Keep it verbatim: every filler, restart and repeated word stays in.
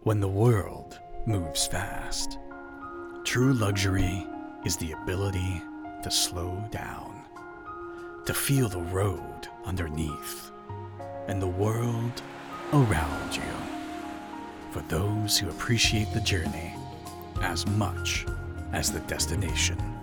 when the world moves fast. True luxury is the ability to slow down, to feel the road underneath and the world around you. For those who appreciate the journey as much as the destination.